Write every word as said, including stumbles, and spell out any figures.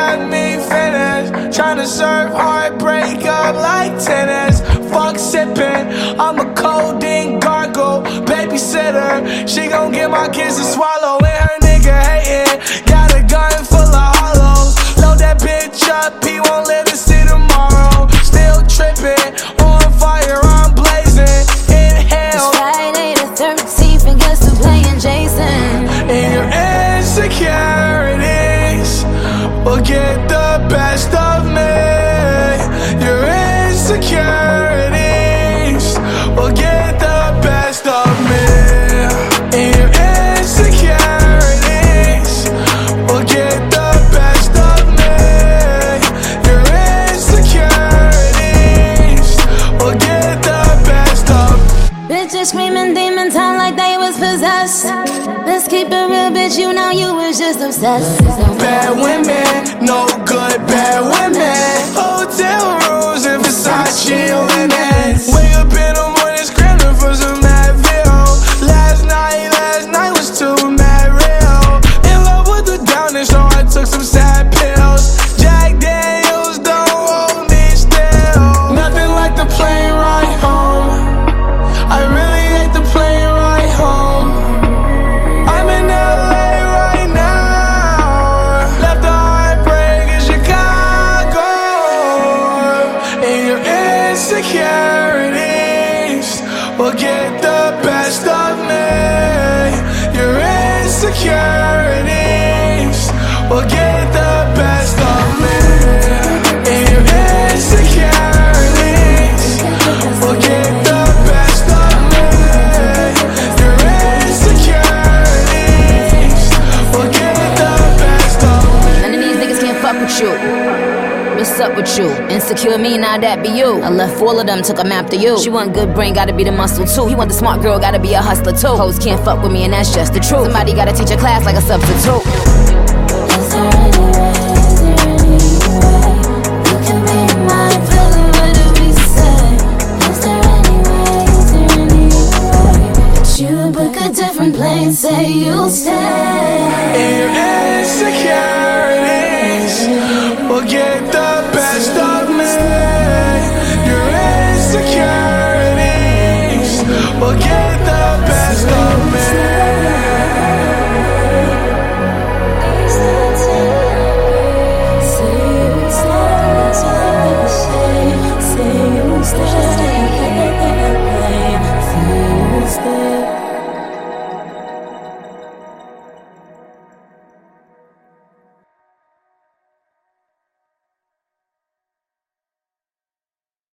let me finish. Tryna serve heartbreak up like tennis. Fuck sippin', I'm a codeine gargle. Babysitter, she gon' get my kids to swallow. And her nigga hatin', got a gun full of hollows. Load that bitch up, he won't live to see tomorrow. Still trippin', on fire, I'm blazing. Inhale. It's Friday the thirteenth and guess who's playing Jason? And your insecurities will get the best of me. Your insecurities will get the best of me. And your insecurities will get the best of me. Your insecurities will get the best of me. Bitches screaming demon time like they was possessed. Let's keep it real, bitch, you know you was just obsessed. Bad women, no good bad women. Hotel rooms and Versace linens. Wake up in the morning screaming for some Advil. Last night, last night was too mad real. In love with the downer, so I took some sad pills. Jack Daniels don't hold me still. Nothing like the plane ride home. I really hate the plane ride home. I'm in L A right now. Left the heartbreak in Chicago. And your insecurities will get the best of me. Your insecurities will get the best of me. And your insecurities will get the best of me. Your insecurities will get the best of me. None of these niggas can't fuck with you. What's up with you? Insecure me, now that be you. I left all of them, took them after you. She want good brain, gotta be the muscle too. He want the smart girl, gotta be a hustler too. Hoes can't fuck with me and that's just the truth. Somebody gotta teach a class like a substitute. Is there any way, is there any way you can be my villain? What do we say? Is there any way, is there any way that you book a different plane, say you'll stay? And your insecurities will get the best of me. Your insecurities will get